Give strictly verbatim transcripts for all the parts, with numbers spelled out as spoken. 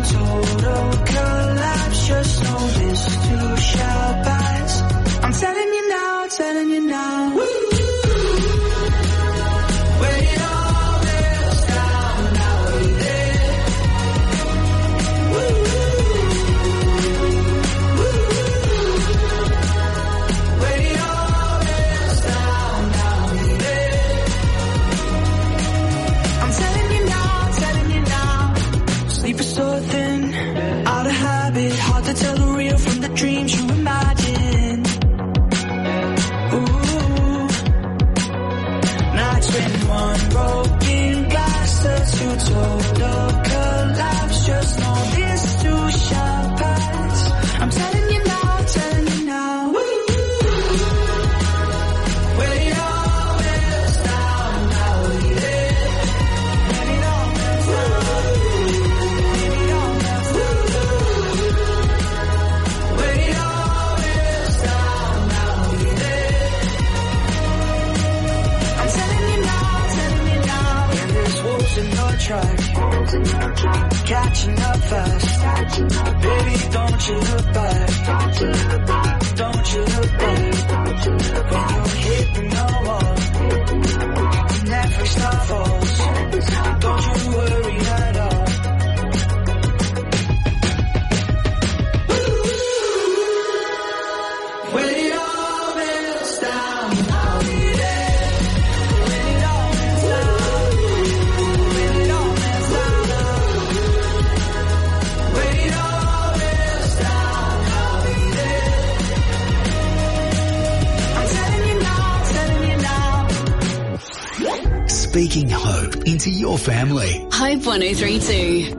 total collapse. Just know this too shall pass. I'm telling you now, telling you now. Woo! When it all melts down, I'll be there. Woo! Woo! When it all melts down, I'll be there. I'm telling you now, telling you now. Sleep is so thin, out of habit, hard to tell the real from the dreams you imagine. Ooh, nights when one broken glass turns to total collapse. Just know this too shall pass. I'm telling you now, telling you now. Woo! When it all melts down, I'll be there. When it all melts down, when it all melts down, when it all melts down, I'll be there. I'm telling you now, telling you now. When there's wolves in your track, catching up fast. Baby, don't you look back. Don't you look back. When you're hitting the wall, Netflix not falls. Don't you worry at all. When it all melts down, I'll be there. When it all melts down, when it all melts down, when it all melts down, I'll be there. I'm telling you now, telling you now. Speaking hope into your family. Hope one oh three two.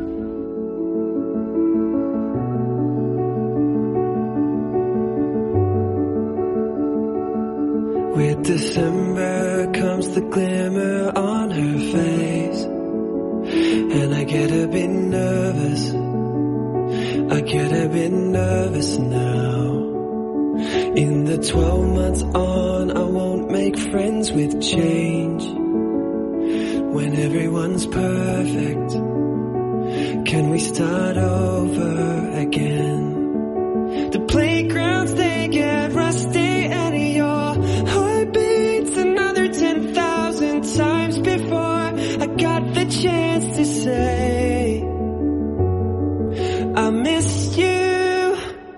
With December comes the glimmer on her face, and I get a bit nervous, I get a bit nervous now. In the twelve months on, I won't make friends with change. When everyone's perfect, can we start over again? The playgrounds, they get rusty, and your heart beats another ten thousand times before I got the chance to say I miss you.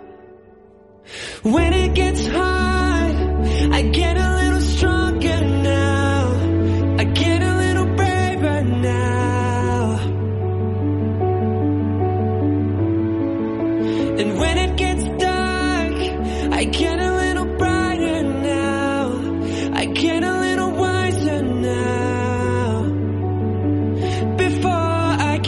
When it gets hard, I get a little stronger now, I get a little braver now. And when it gets dark, I get a little brighter now, I get a little wiser now. Before I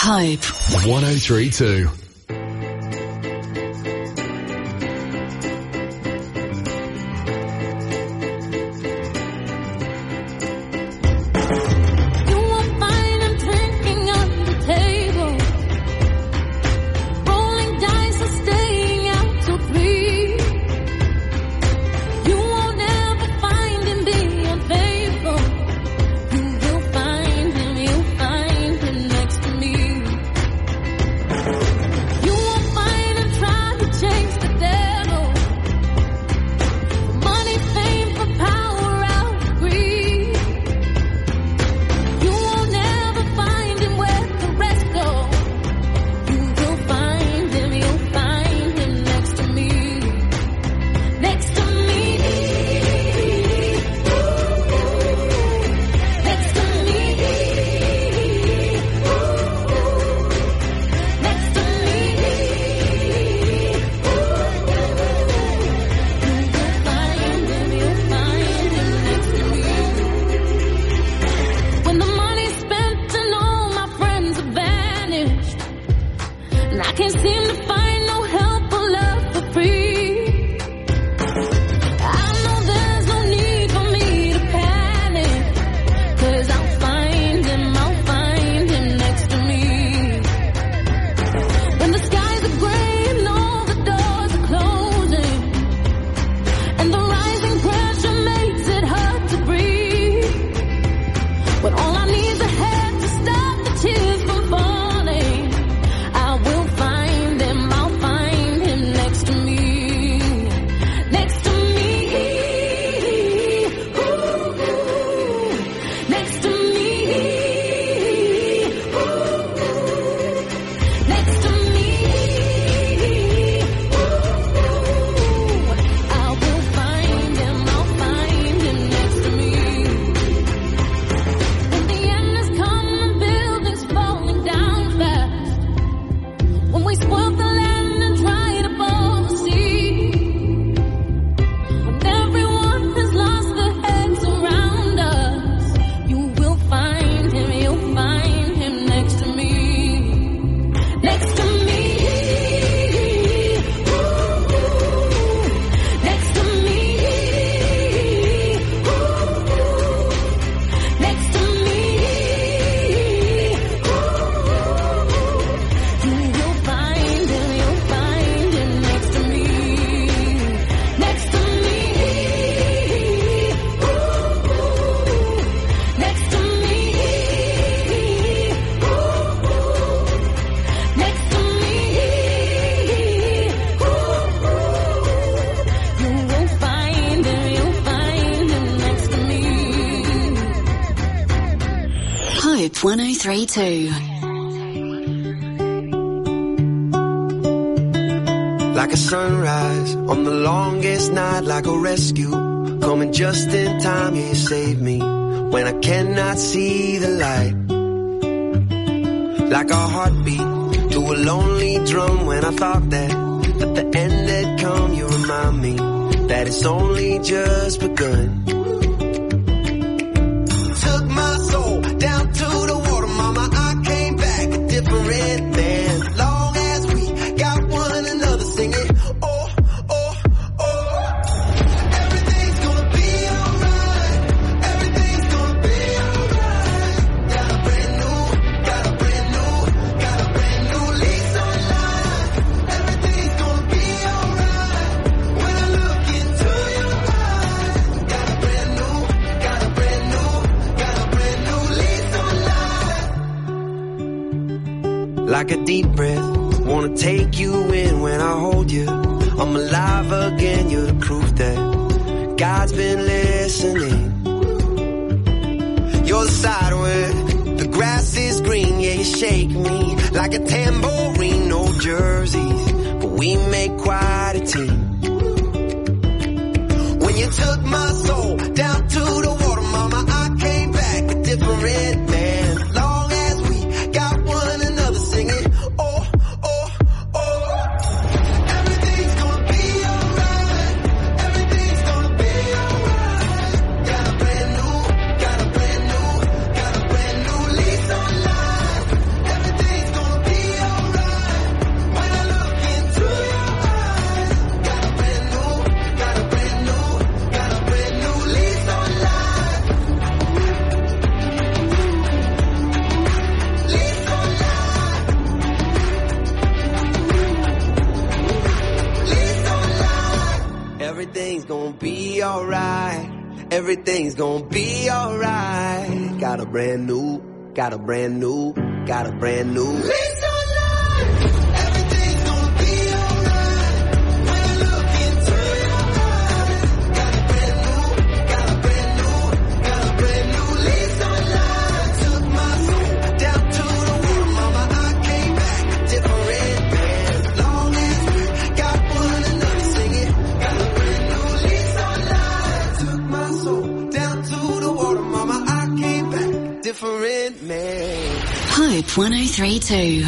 Hope. one oh three two. one oh three two. Like a sunrise on the longest night, like a rescue, coming just in time, yeah, you save me when I cannot see the light. Like a heartbeat to a lonely drum, when I thought that, that the end had come, you remind me that it's only just begun. Took my soul down to the water, mama, I came back a different man. Long as we got one another singing, oh, oh, oh. Everything's gonna be alright. Everything's gonna be alright. Got a brand new, got a brand new, got a brand new lease on life. Everything's gonna be alright. When I look into your eyes, got a brand new, got a brand new, got a brand new lease on life. Like a deep breath, wanna take you in when I hold you. I'm alive again, you're the proof that God's been listening. You're the side where the grass is green, yeah, you shake me like a tambourine. No jerseys, but we make quite a team. When you took my soul down to the water, mama, I came back a different man. Long as we got one another singing, oh, oh, oh. Everything's gonna be alright. Everything's gonna be alright. Got a brand new, got a brand new, got a brand new lease on life. Everything's everything's gonna be alright. Got a brand new, got a brand new, got a brand new lease on life. Everything's gonna be alright when I look into your eyes. Got a brand new, got a brand new, got a brand new lease on life. Took my soul down to the water, mama, I came back a different man. Long as we got one another singing. Got a brand new lease on life. Took my soul down to the water, mama, I came back a different man. Hope one oh three two.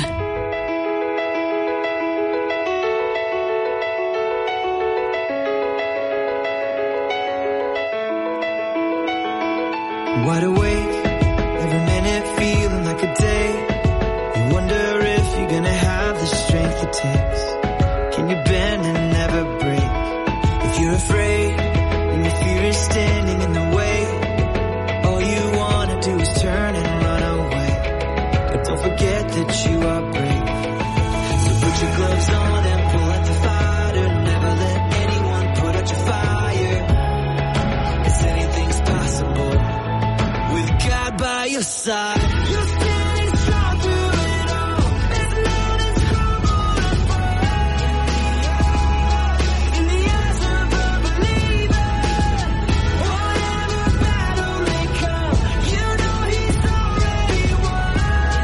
Wide awake, every minute feeling like a day. You wonder if you're gonna have the strength it takes. Can you bend and never break? If you're afraid and your fear is standing in the way, all you wanna do is turn and run away. But don't forget that you are brave. So put your gloves on and pull out the fighter. Never let anyone put out your fire. 'Cause anything's possible with God by your side. You're standing strong through it all. As mountains crumble and fall. In the eyes of a believer, whatever battle may come, you know he's already won.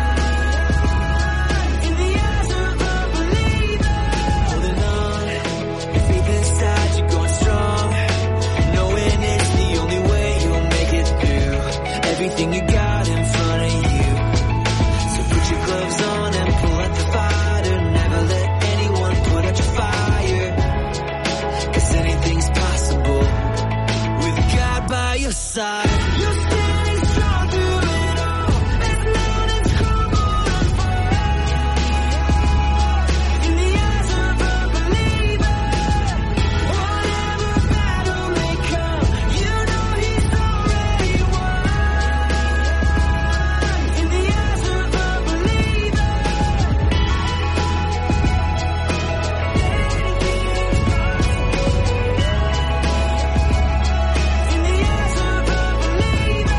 In the eyes of a believer, holding on, your faith inside, you're going strong, knowing it's the only way you'll make it through everything you got in front of you. So put your gloves on and pull out the fighter. Never let anyone put out your fire. 'Cause anything's possible with God by your side. You're standing strong through it all. As mountains crumble and fall. In the eyes of a believer, whatever battle may come, you know he's already won. In the eyes of a believer, in the eyes of a believer.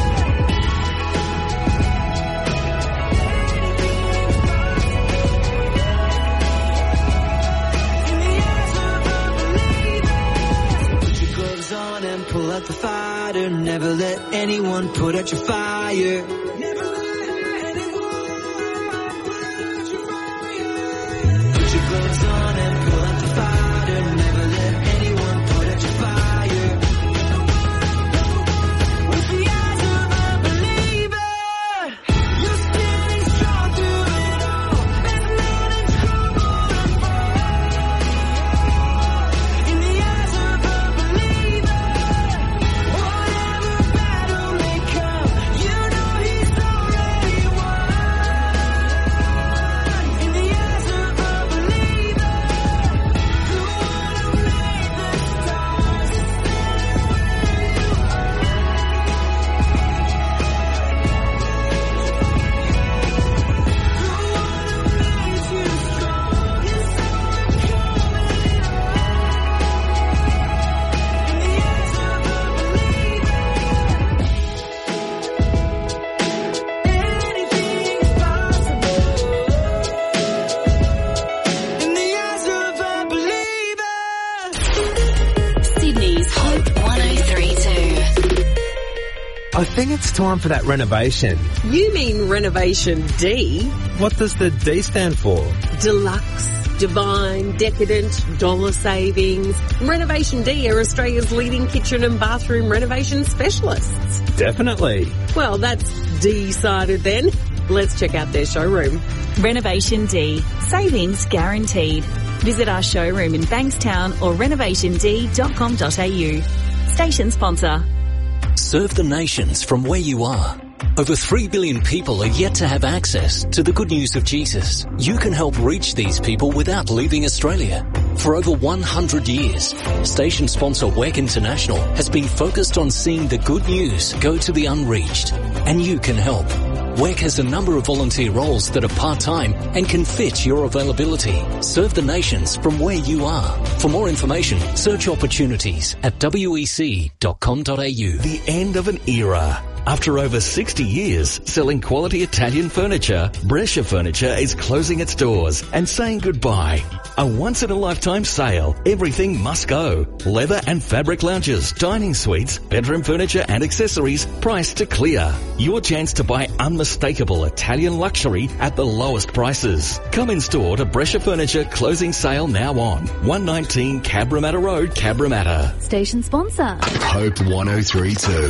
In the eyes of a believer. Put your gloves on and pull out the fighter. Never let anyone put out your fire. Never let anyone put out your fire. Put your gloves on and pull out the fighter. Never let anyone put out your fire. With the eyes of a believer, you're standing strong through it all. As mountains crumble and fall. In the eyes of a believer, whatever battle may come, you know he's already won. In the eyes of a believer, the one who made the stars is standing where you are. The one who made you strong is overcoming it all. In the eyes of a believer, anything's possible. In the eyes of a believer. Sydney's Hope one oh three two. I think it's time for that renovation. You mean Renovation D? What does the D stand for? Deluxe, divine, decadent, dollar savings. Renovation D are Australia's leading kitchen and bathroom renovation specialists. Definitely. Well, that's decided then. Let's check out their showroom. Renovation D. Savings guaranteed. Visit our showroom in Bankstown or renovation d dot com dot a u. Station sponsor. Serve the nations from where you are. Over three billion people are yet to have access to the good news of Jesus. You can help reach these people without leaving Australia. For over one hundred years, station sponsor W E C International has been focused on seeing the good news go to the unreached, and you can help. WEC has a number of volunteer roles that are part-time and can fit your availability. Serve the nations from where you are. For more information, search opportunities at w e c dot com dot a u. The end of an era. After over sixty years selling quality Italian furniture, Brescia Furniture is closing its doors and saying goodbye. A once-in-a-lifetime sale. Everything must go. Leather and fabric lounges, dining suites, bedroom furniture and accessories priced to clear. Your chance to buy unmistakable Italian luxury at the lowest prices. Come in store to Brescia Furniture closing sale now on one nineteen Cabramatta Road, Cabramatta. Station sponsor. Hope one oh three two.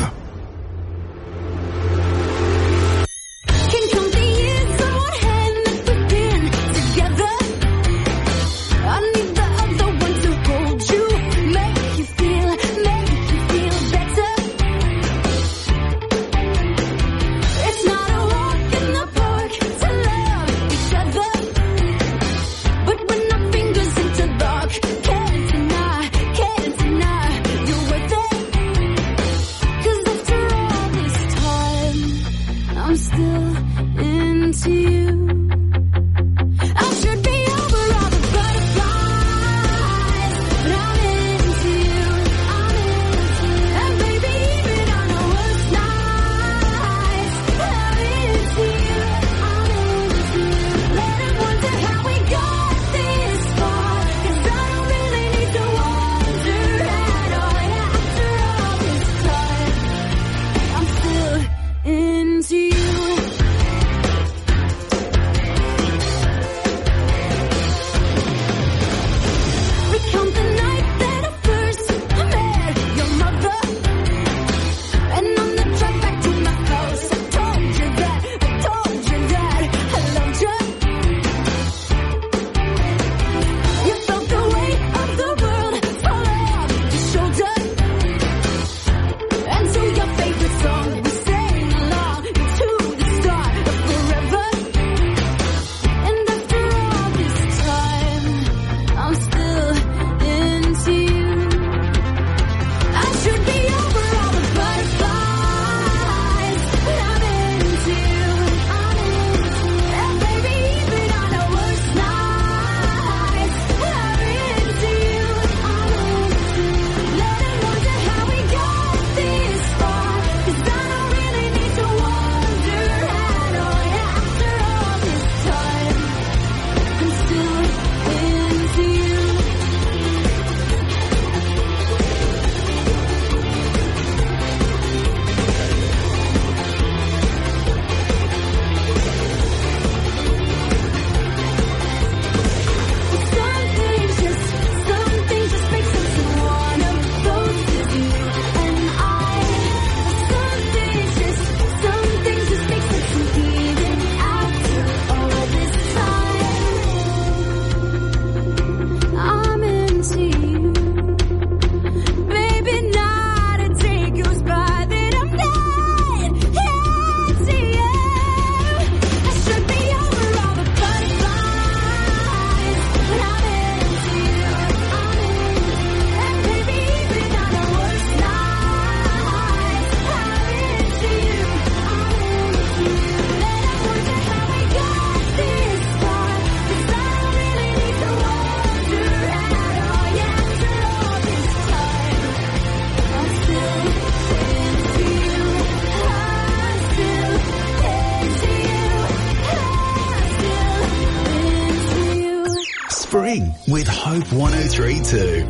With Hope one oh three two.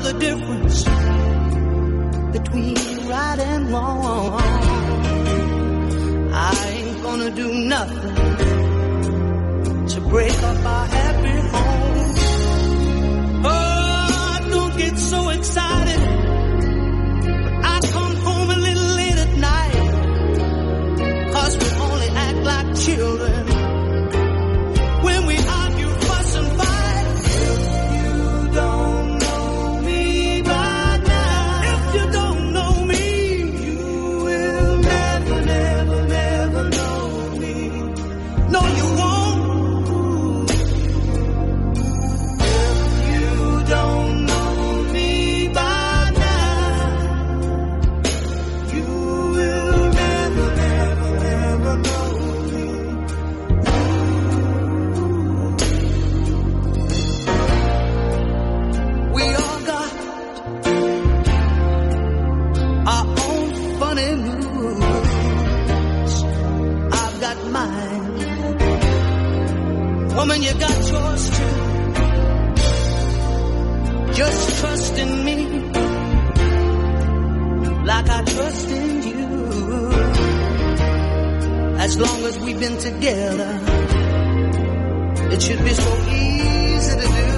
Between right and wrong, I ain't gonna do nothing to break up our happy home. Oh, don't get so excited. I come home a little late at night, 'cause we only act like children when we argue, fuss and fight. If you don't know me by now, if you don't know me, you will never, never, never know me. No, you won't. If you don't know me by now, you will never, never, never know me. We all got our own funny moves. I've got mine. Woman, you got yours too. Just trust in me like I trust in you. As long as we've been together, it should be so easy to do.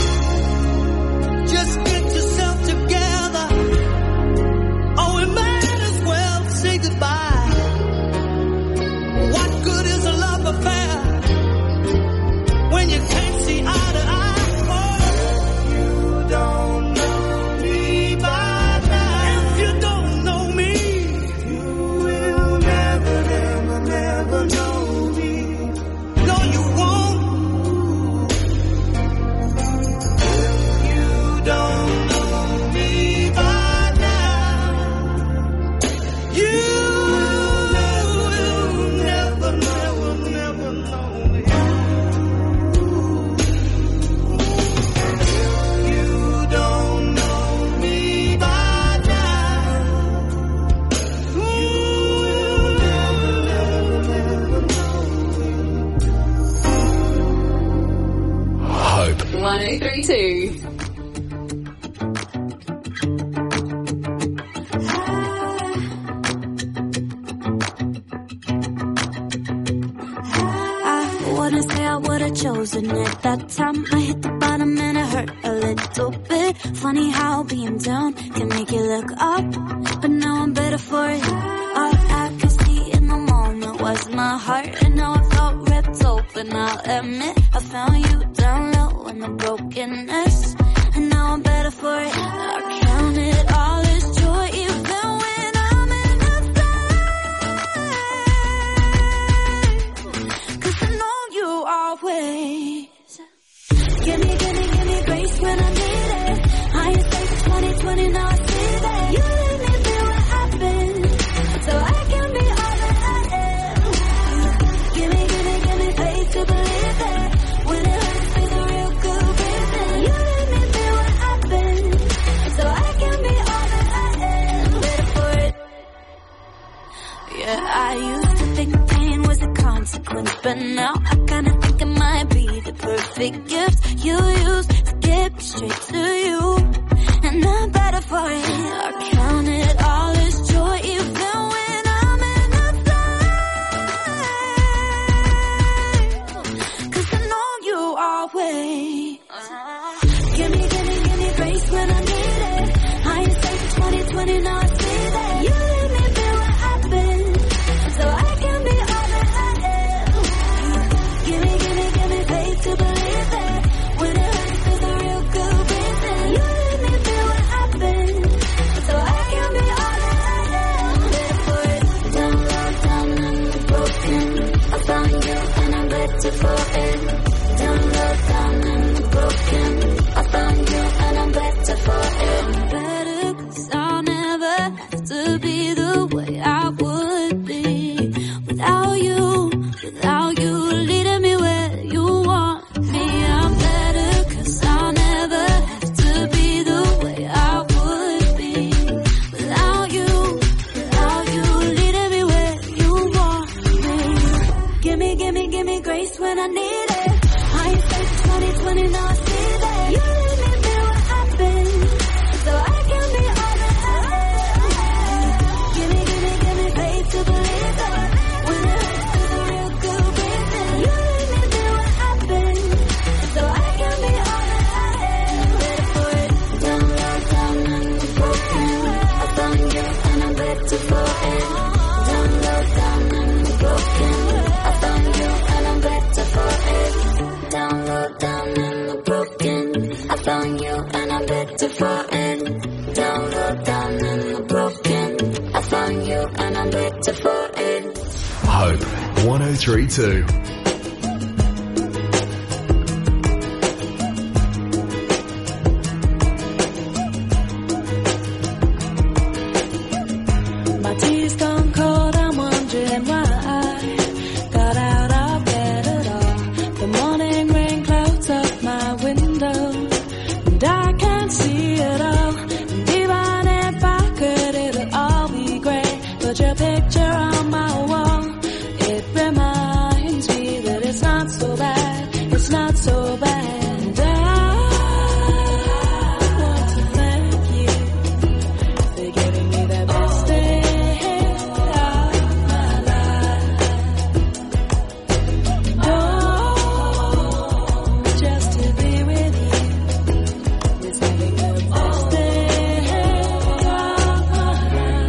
Just get yourself together, or we might as well say goodbye. What good is a love affair when you can't see eye to eye? Oh, you don't know me by now. If you don't know me, you will never, never, never know me. No, you won't. If you don't know me by now, you will never, never, never know me. If you don't know me by now, you will never, never, never know me. Hope. one oh three two. I wanna say I would've chosen it. That time I hit the bottom and it hurt a little bit. Funny how being down can make you look up, but now I'm better for it. All I could see in the moment was my heart, and now I felt ripped open. I'll admit I found you down low in the brokenness, and now I'm better for it. I count it all as joy even when I'm in the fight, 'cause I know you always give me, give me, give me grace when I need it. Hindsight twenty twenty, now I see that you let me feel what happened, so I can be all that I am. Give me, give me, give me faith to believe that when it hurts, there's a real good reason. You let me feel what happened, so I can be all that I am. Better for it. Yeah, I used to think pain was a consequence, but now I kinda think it might be the perfect gift you use to get me straight to you, and I'm better for it. I count it all as joy even when I'm in the fight, 'cause I know you always give me, give me, give me grace when I need it. Hindsight twenty twenty, now I see that you let me feel what happened, so I can be all that I am. Give me, give me, give me faith to believe that when it hurts, there's a real good reason. You let me feel what happened, so I can be all that I am. Better for it. Down low, down and broken, I found you and I'm better for it. Down low, down and broken, I found you and I'm better for it. Better 'cause I'll never have to be the way I would be without you, without you leading me where you want me. I'm better 'cause I'll never have to be the way I would be without you, without you leading me where you want me. Give me, give me, give me grace when I need it. Hindsight twenty twenty, now I see that you let me feel what happened, so I can be all that I am. Give me, give me, give me faith to believe that when falling. Don't look down and I'm broken. I found you and I'm ready to fall in. Hope one oh three two. My tea's gone cold, I'm wondering why I got out of bed at all. The morning rain clouds up my window, and I can't see it all. And even if I could, it'll all be great. Put your picture on my wall. It reminds me that it's not so bad, it's not so bad. And I want to thank you for giving me the best day of my life. Oh, just to be with you is having the best day of my life.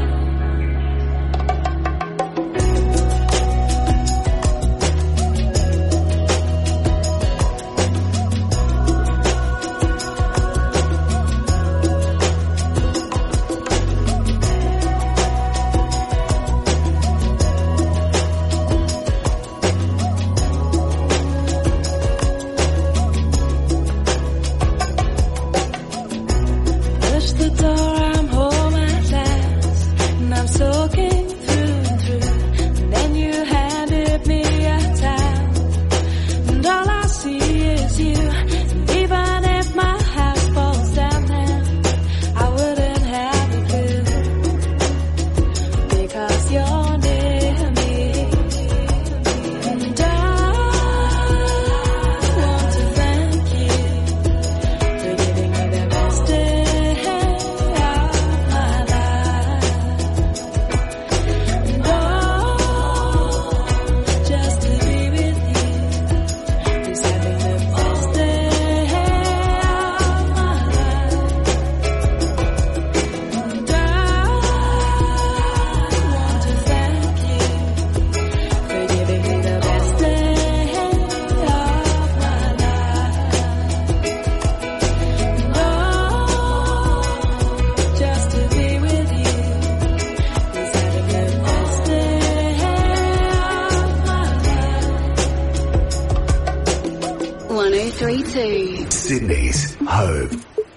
Push the door, I'm home at last, and I'm soaking through and through. And then you handed me a towel, and all I see is you. And even if my house falls down now, I wouldn't have a clue, because you're near me. And I want to thank you for giving me the best day of my life. And oh, just to be with you is having the best day of my life. And I want to thank you for giving me the best day of my life. And oh, just to be with you is having the best day of my life. one oh three two. Sydney's Hope.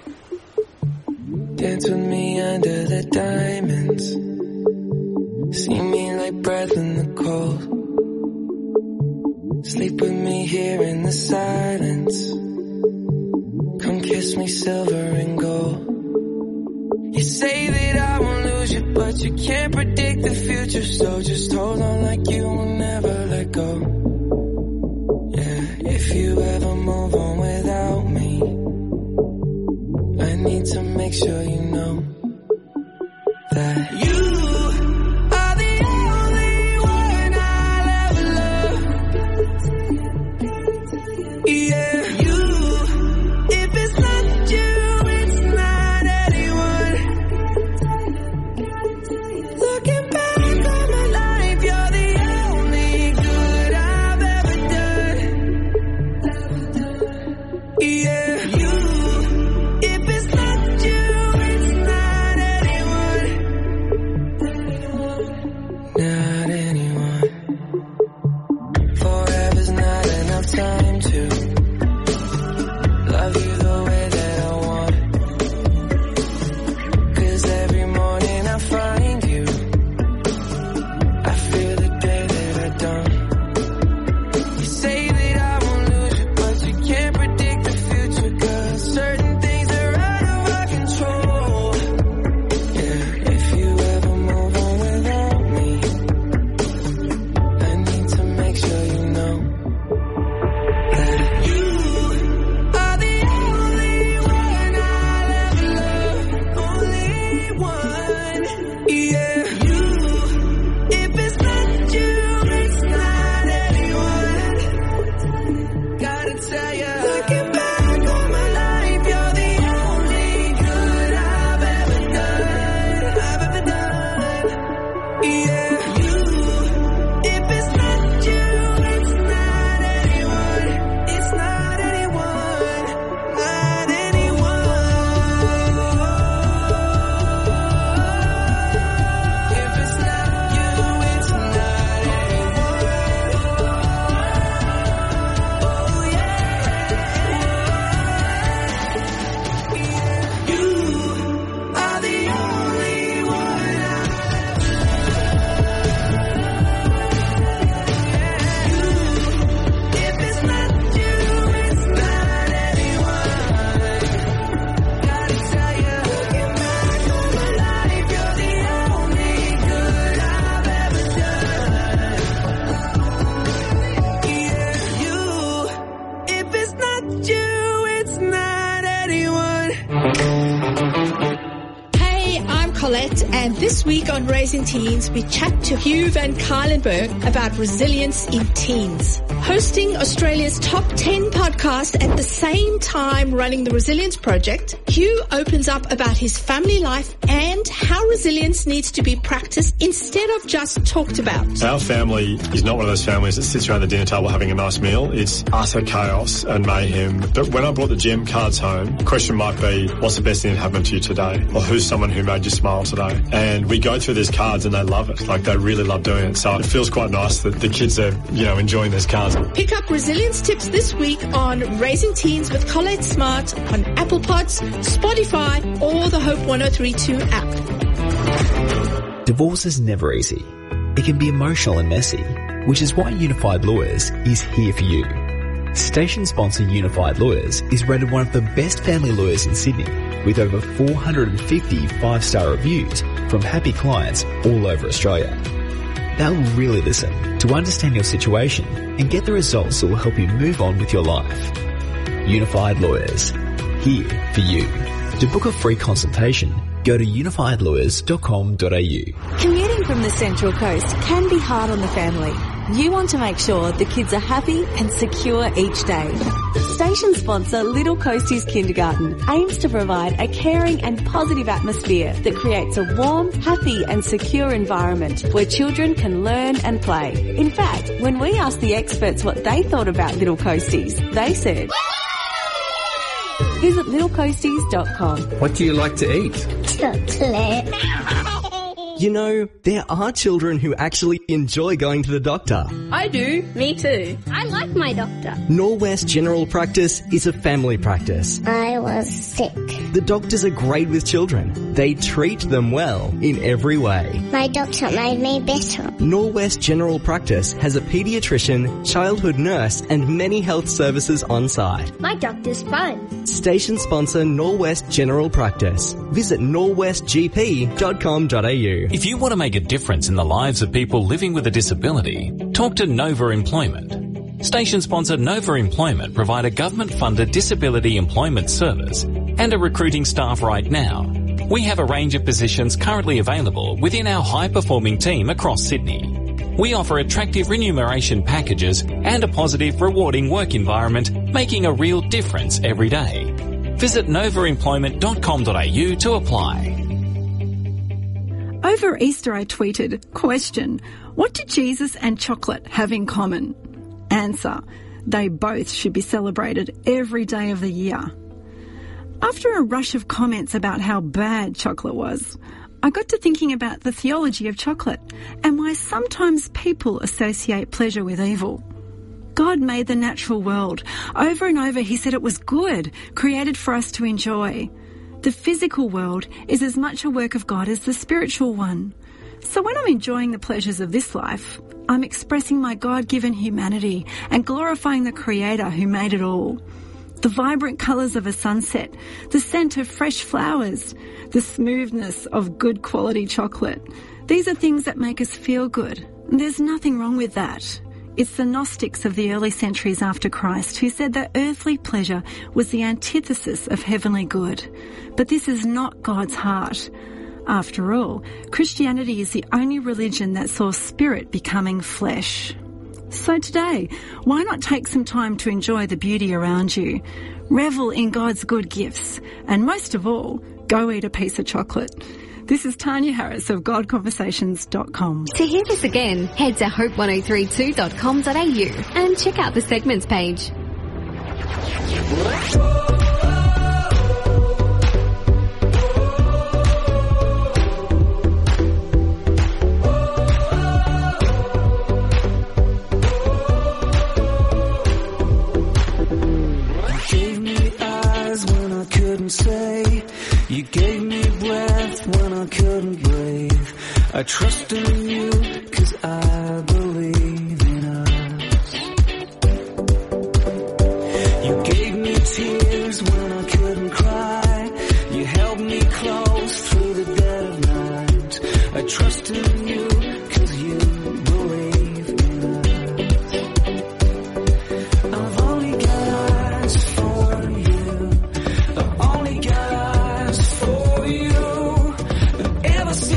Dance with me under the diamonds. See me like breath in the cold. Sleep with me here in the silence. Come kiss me silver and gold. You say that I won't lose you, but you can't predict the future. So just hold on like you will never let go. Yeah, if you ever move on without me, I need to make sure you know that you are the only one I'll ever love. Yeah, you. If it's not you, it's not anyone. Looking back on my life, you're the only good I've ever done. Burnett, and this week on Raising Teens, we chat to Hugh Van Kylenberg about resilience in teens. Hosting Australia's top ten podcast at the same time running the Resilience Project, Hugh opens up about his family life and how resilience needs to be practiced instead of just talked about. Our family is not one of those families that sits around the dinner table having a nice meal. It's utter chaos and mayhem. But when I brought the Gem cards home, the question might be, what's the best thing that happened to you today? Or who's someone who made you smile today? And we go through these cards and they love it. Like, they really love doing it. So it feels quite nice that the kids are, you know, enjoying these cards. Pick up resilience tips this week on Raising Teens with Colette Smart on Apple Pods, Spotify, or the Hope one oh three two app. Divorce is never easy. It can be emotional and messy, which is why Unified Lawyers is here for you. Station sponsor Unified Lawyers is rated one of the best family lawyers in Sydney, with over four hundred fifty five-star reviews from happy clients all over Australia. They'll really listen to understand your situation and get the results that will help you move on with your life. Unified Lawyers, here for you. To book a free consultation, go to unified lawyers dot com dot a u. Commuting from the Central Coast can be hard on the family. You want to make sure the kids are happy and secure each day. Station sponsor Little Coasties Kindergarten aims to provide a caring and positive atmosphere that creates a warm, happy and secure environment where children can learn and play. In fact, when we asked the experts what they thought about Little Coasties, they said, visit little coasties dot com. What do you like to eat? Chocolate. You know, there are children who actually enjoy going to the doctor. I do. Me too. I like my doctor. Norwest General Practice is a family practice. I was sick. The doctors are great with children. They treat them well in every way. My doctor made me better. Norwest General Practice has a paediatrician, childhood nurse and many health services on site. My doctor's fun. Station sponsor Norwest General Practice. Visit norwest g p dot com dot a u. If you want to make a difference in the lives of people living with a disability, talk to Nova Employment. Station sponsor Nova Employment provide a government-funded disability employment service and are recruiting staff right now. We have a range of positions currently available within our high-performing team across Sydney. We offer attractive remuneration packages and a positive, rewarding work environment, making a real difference every day. Visit nova employment dot com dot a u to apply. Over Easter I tweeted, question, what do Jesus and chocolate have in common? Answer, they both should be celebrated every day of the year. After a rush of comments about how bad chocolate was, I got to thinking about the theology of chocolate and why sometimes people associate pleasure with evil. God made the natural world. Over and over he said it was good, created for us to enjoy. The physical world is as much a work of God as the spiritual one. So when I'm enjoying the pleasures of this life, I'm expressing my God-given humanity and glorifying the Creator who made it all. The vibrant colours of a sunset, the scent of fresh flowers, the smoothness of good quality chocolate. These are things that make us feel good. There's nothing wrong with that. It's the Gnostics of the early centuries after Christ who said that earthly pleasure was the antithesis of heavenly good. But this is not God's heart. After all, Christianity is the only religion that saw spirit becoming flesh. So today, why not take some time to enjoy the beauty around you? Revel in God's good gifts. And most of all, go eat a piece of chocolate. This is Tanya Harris of god conversations dot com. To hear this again, head to hope ten thirty-two dot com dot a u and check out the segments page. Say you gave me breath when I couldn't breathe. I trust in you 'cause I believe in us. You gave me tears when I couldn't cry. You held me close through the dead of night. I trust in you 'cause you believe in us. I've only got eyes for you. I've only got eyes for you. And ever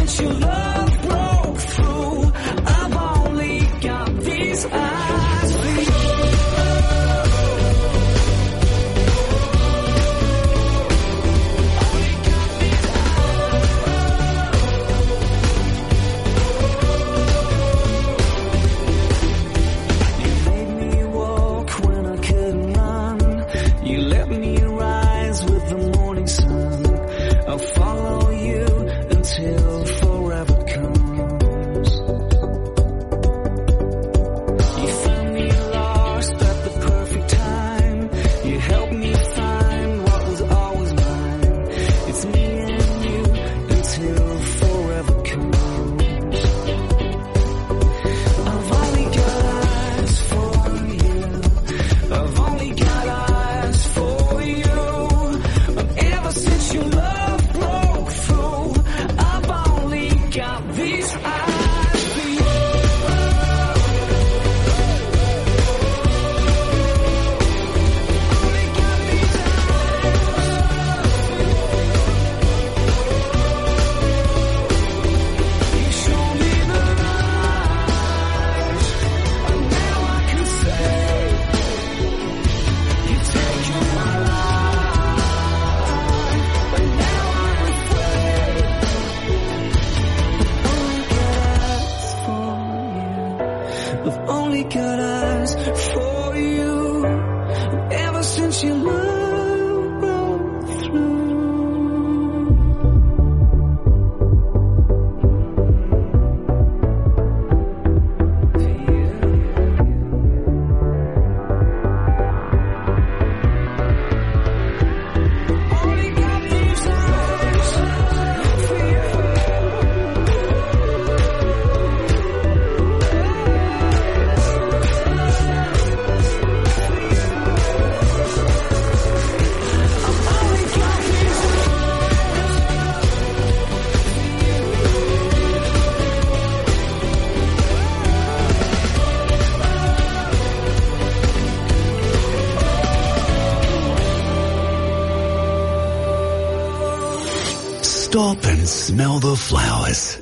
Stop and smell the flowers.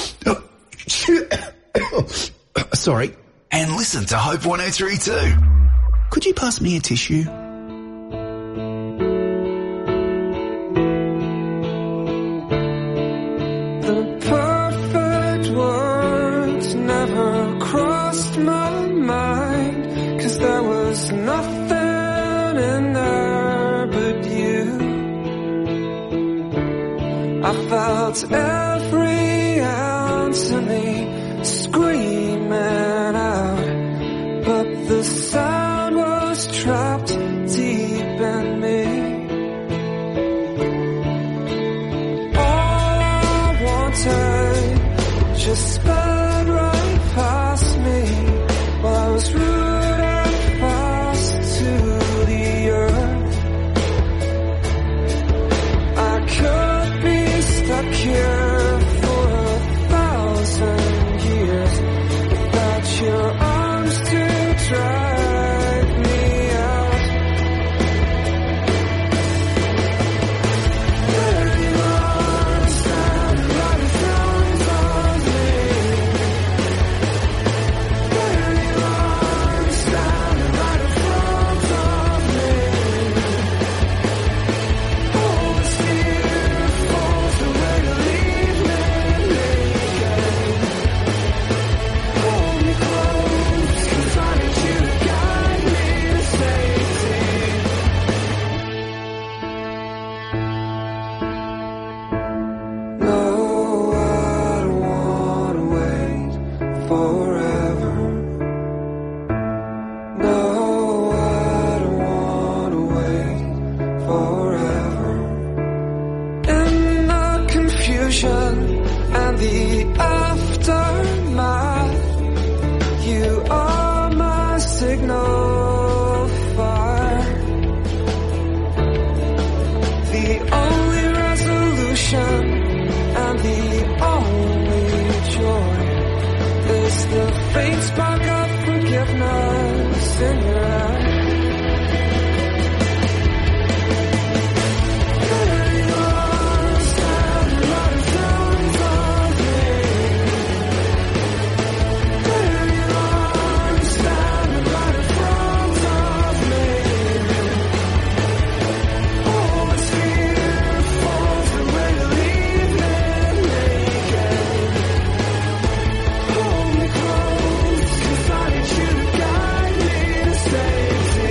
Sorry. And listen to Hope one oh three too. Could you pass me a tissue? The perfect words never crossed my mind, 'cause there was nothing in there but you. I felt every ounce of me screaming out, but the sound was trapped deep in me. All I wanted just sped right past me while I was rooted fast to the earth. I could be stuck here for a thousand years without your arms to drag me out. There you are, standing right in front of me. There you are, standing right in front of me. All this fear falls away to leave me naked. Hold me close, 'cause I need you to guide me to safety. No, I don't wanna wait forever. No, I don't wanna wait forever. In the confusion and the aftermath, you are my signal fire. The only resolution and the only joy is the faint spark of forgiveness in your eye. There you are, standing right in front of me. There you are, standing right in front of me. All this fear falls away to leave me naked. Hold me close, 'cause I need you to guide me to safety.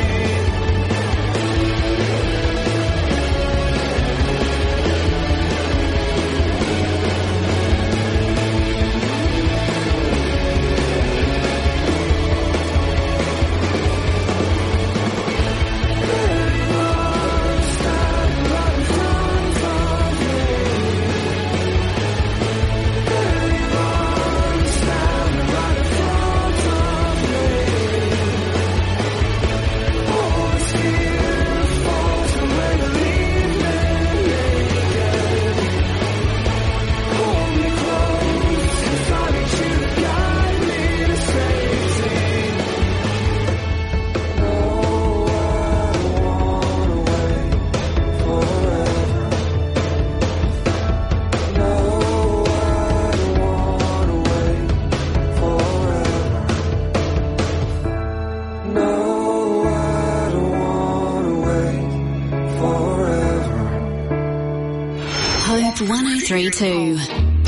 Hope one oh three two.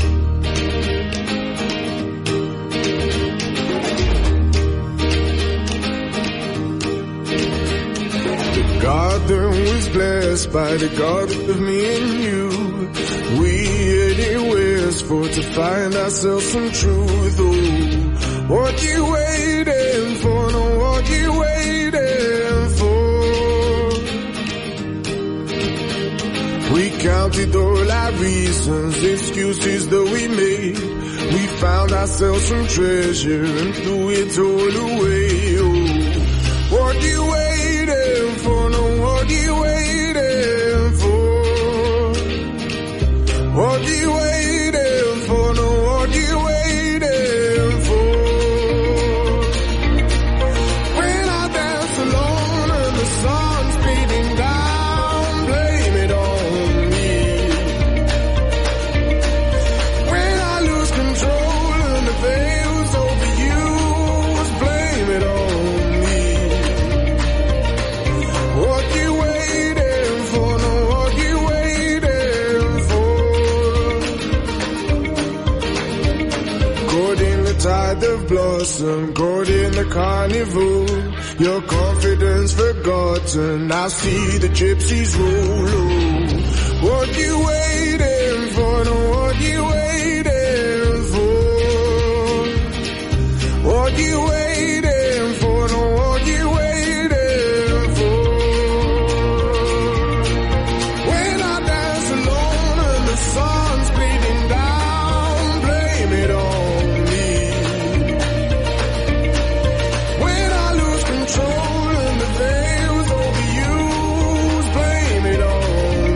Garden was blessed by the God of me and you. We anywheres for to find ourselves some truth. Oh, what you waiting for? No, what you waiting for? We counted all our reasons, excuses that we made. We found ourselves some treasure and threw it all away. Oh, what you waiting for? No, what you waiting for? What you waiting for? No, what you waiting for? When I dance alone and the sun's beating down, blame it on me. blossom, caught in the carnival. Your confidence forgotten, I see the gypsies roll. Oh, what you waiting for? No, what you waiting for? What you waiting for? No, what you waiting for? When I dance alone and the sun's bleeding down, blame it on me. When I lose control and the veil's overused, blame it on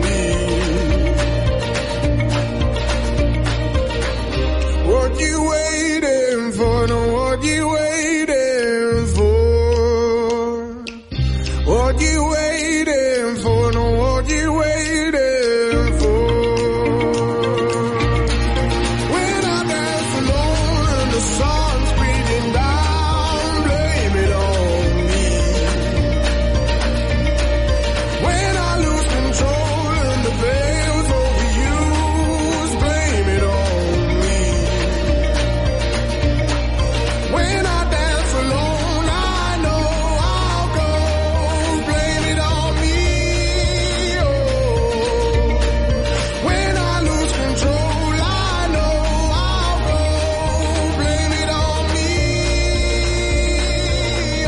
me. What you waiting for? No, what you waiting for? What you waiting for? No, what you waiting for? When I dance alone and the sun's beating down, blame it on me. When I lose control and the veil's overused, blame it on me. When I dance alone, I know I'll go, blame it on me. Oh, when I lose control, I know I'll go, blame it on me.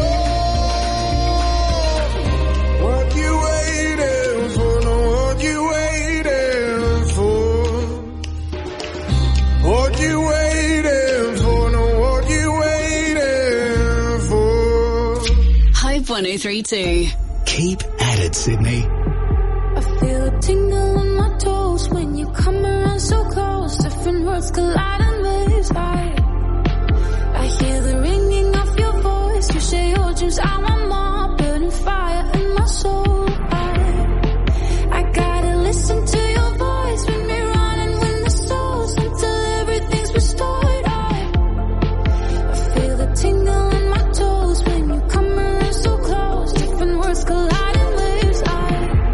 Oh, what you waiting for? No, what you waiting for? What you waiting for? No, what you waiting for? Hope one oh three two. Keep at it, Sydney. I feel a tingle in my toes when you come around so close. Different words collide in waves. I, I hear the ringing of your voice. You share your dreams, I want more. Burning fire in my soul. I, I gotta listen to your voice when we run and win the souls until everything's restored. I, I feel the tingle in my toes when you come around so close. Different words collide in waves. I,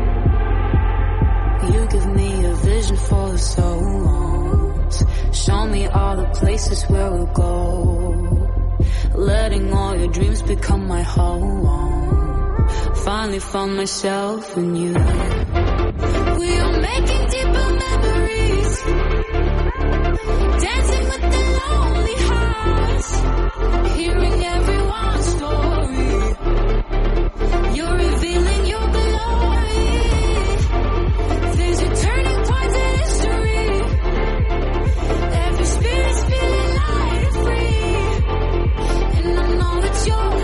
you give me a vision for the souls. Show me all the places where we'll go. Letting all your dreams become my home. Finally found myself in you. We are making deeper memories. Dancing with the lonely hearts. Hearing everyone's story. You're revealing your glory. There's a turning point in history. Every spirit's feeling light and free. And I know that you're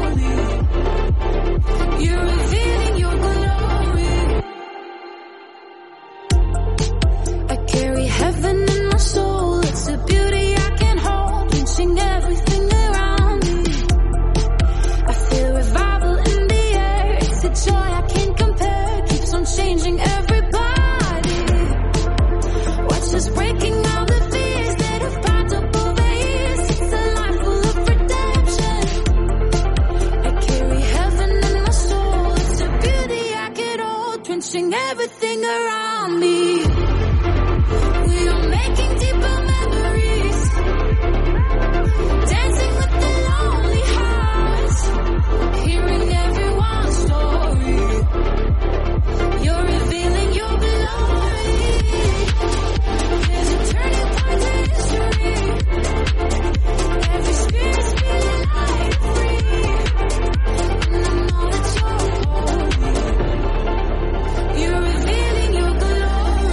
holy. You're revealing your glory. I carry heaven in my soul. It's a beauty I can't hold. Pinching everything around me. I feel revival in the air. It's a joy I can't compare. Keeps on changing everybody. Watch us breaking all the fears that have piled up over years. It's a life full of redemption. I carry heaven in my soul. It's a beauty I can't hold. Drenching everything around me. We are making deeper memories. Dancing with the lonely hearts. Hearing everyone's story. You're revealing your glory. There's a turning point in history. Every spirit's feeling light and free. And I know that you're holy. You're revealing your glory.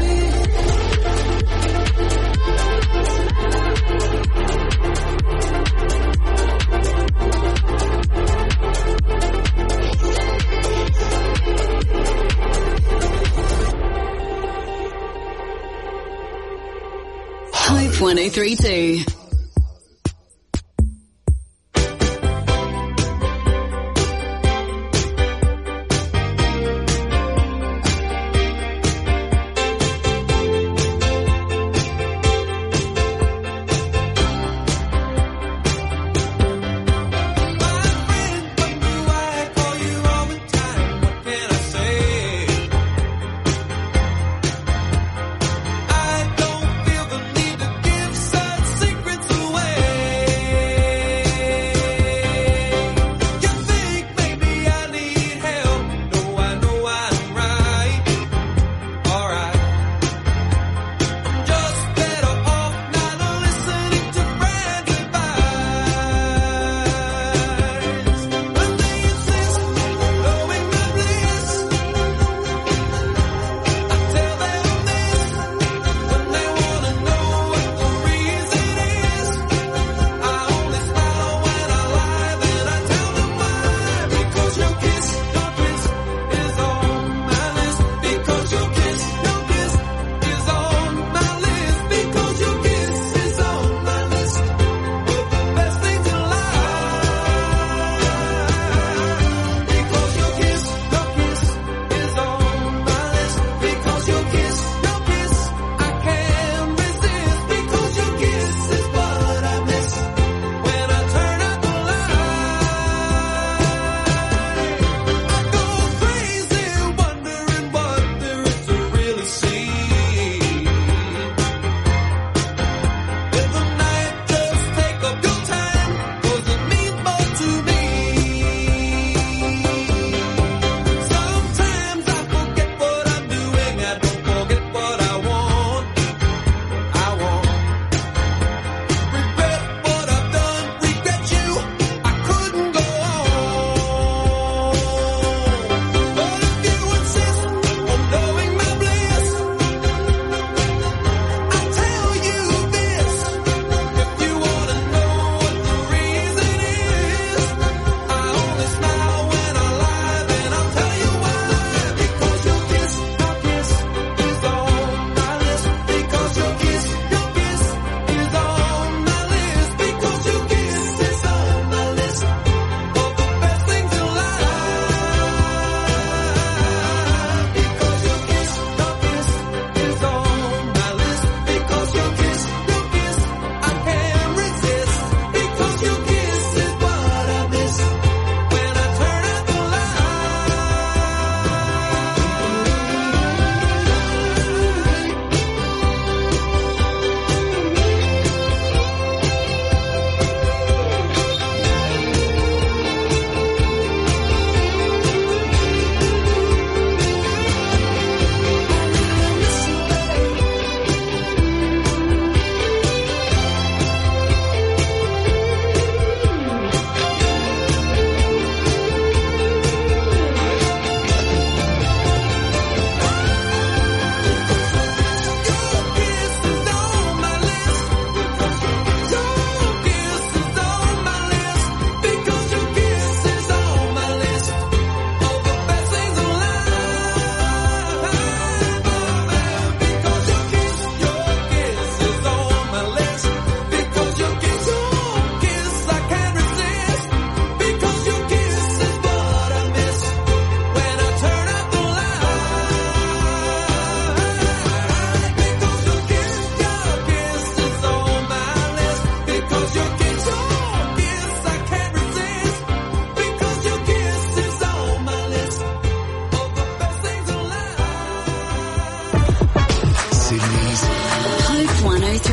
Hope one oh three two. I don't feel the need to give such secrets.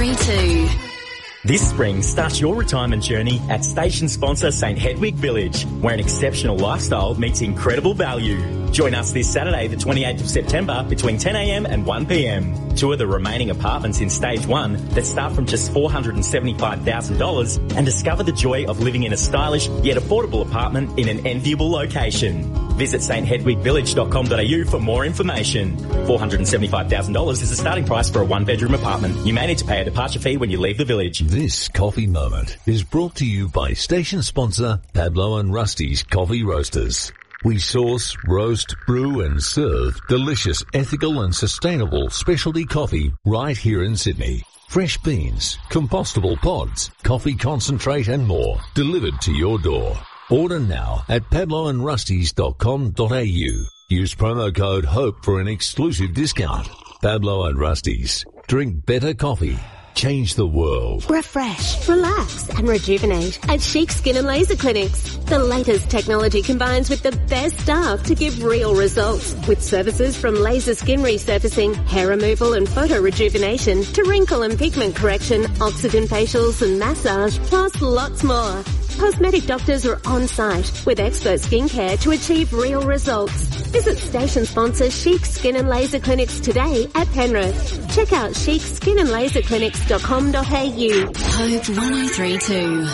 three two. This spring, start your retirement journey at station sponsor Saint Hedwig Village, where an exceptional lifestyle meets incredible value. Join us this Saturday, the twenty-eighth of September, between ten a m and one p m. Tour the remaining apartments in Stage one that start from just four hundred seventy-five thousand dollars and discover the joy of living in a stylish yet affordable apartment in an enviable location. Visit s t hedwig village dot com dot a u for more information. four hundred seventy-five thousand dollars is the starting price for a one-bedroom apartment. You may need to pay a departure fee when you leave the village. This coffee moment is brought to you by station sponsor Pablo and Rusty's Coffee Roasters. We source, roast, brew and serve delicious, ethical and sustainable specialty coffee right here in Sydney. Fresh beans, compostable pods, coffee concentrate and more delivered to your door. Order now at pablo and rusties dot com dot a u. Use promo code HOPE for an exclusive discount. Pablo and Rusty's. Drink better coffee. Change the world. Refresh, relax and rejuvenate at Chic Skin and Laser Clinics. The latest technology combines with the best staff to give real results, with services from laser skin resurfacing, hair removal and photo rejuvenation to wrinkle and pigment correction, oxygen facials and massage, plus lots more. Cosmetic doctors are on site with expert skincare to achieve real results. Visit station sponsor Chic Skin and Laser Clinics today at Penrith. Check out chic skin and laser clinics dot com dot a u. Hope one oh three two.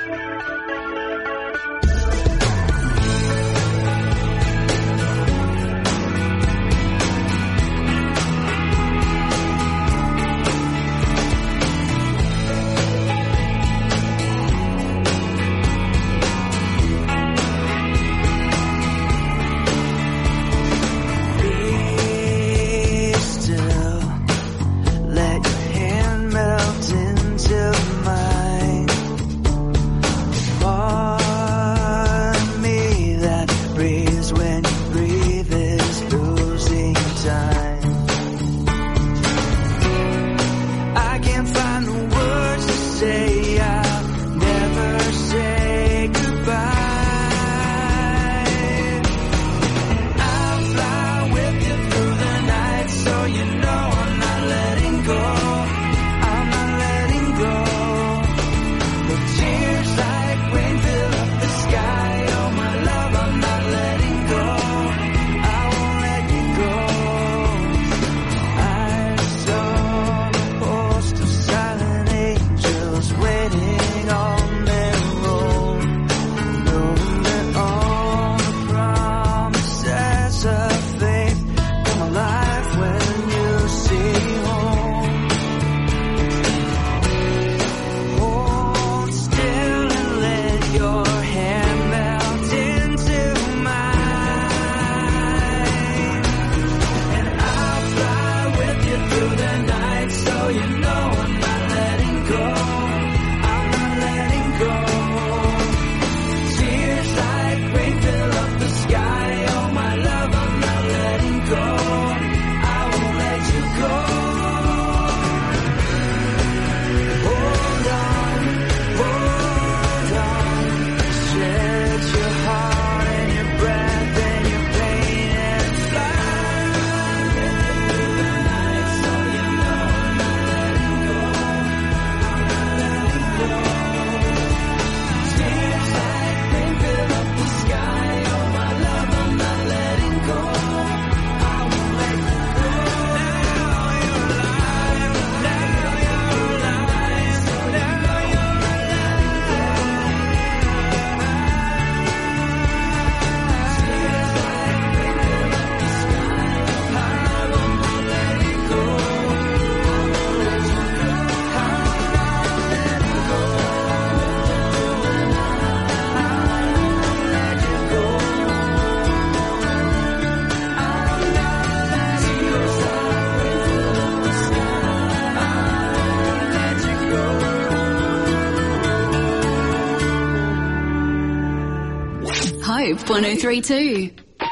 Hope one oh three two.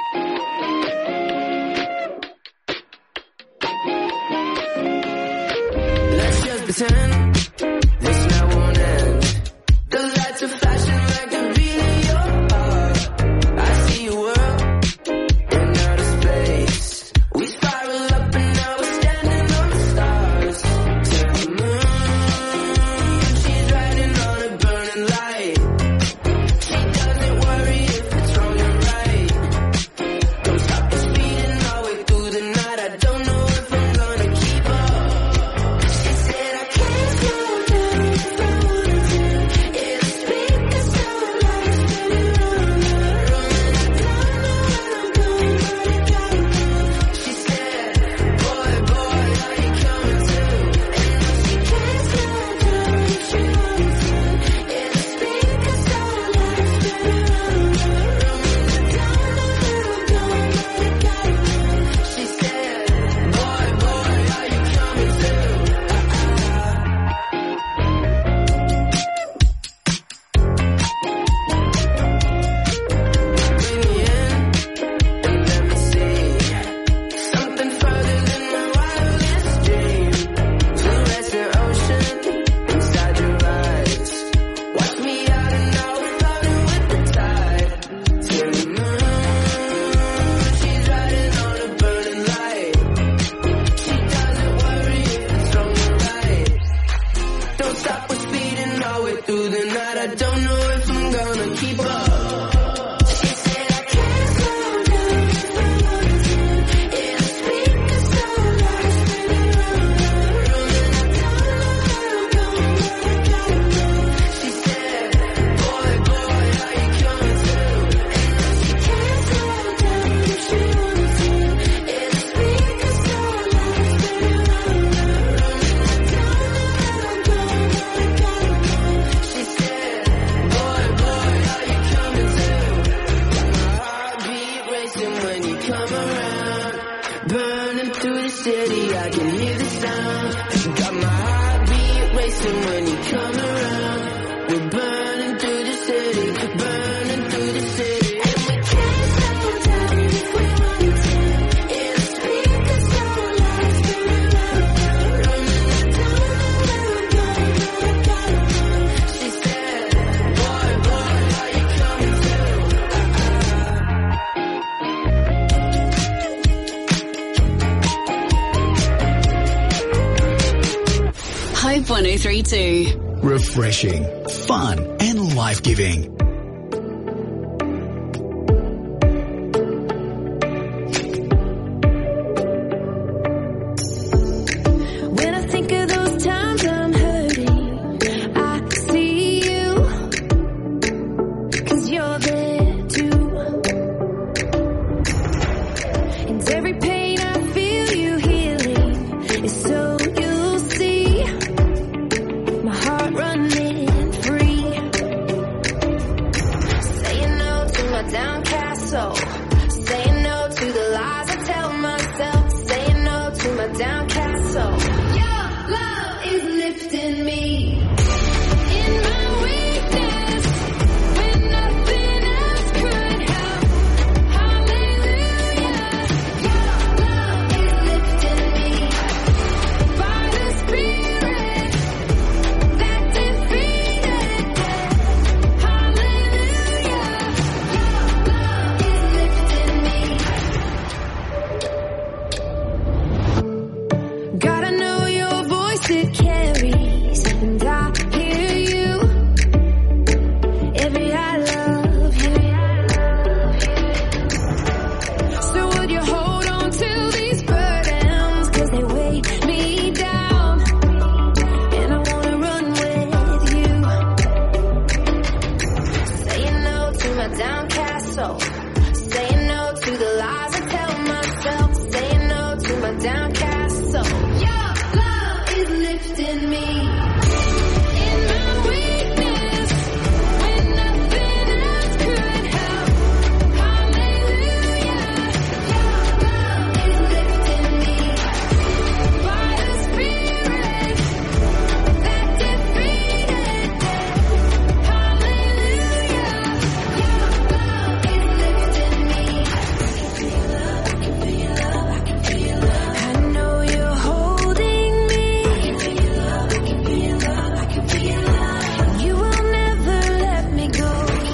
Let's just pretend this night won't end. The lights are flashing like a video. I see your world in outer space. We spiral up and now we're standing on the stars. To the moon. racing when you come around. Burning through the city, I can hear the sound. Got my heartbeat racing when you come around. We're burning through the city, burning through the city. And we can't slow down if we want to. Yeah, the speakers so loud, spinning round, running down the road, gotta run, gotta run. She said, boy, boy, are you coming too? Hope one oh three two. Refreshing, fun and life-giving. When I think of those times I'm hurting, I see you, 'cause you're there too. And every pain I feel you healing is so you'll see my heart running free. Saying no to my downcast soul, saying no to the lies I tell myself, saying no to my downcast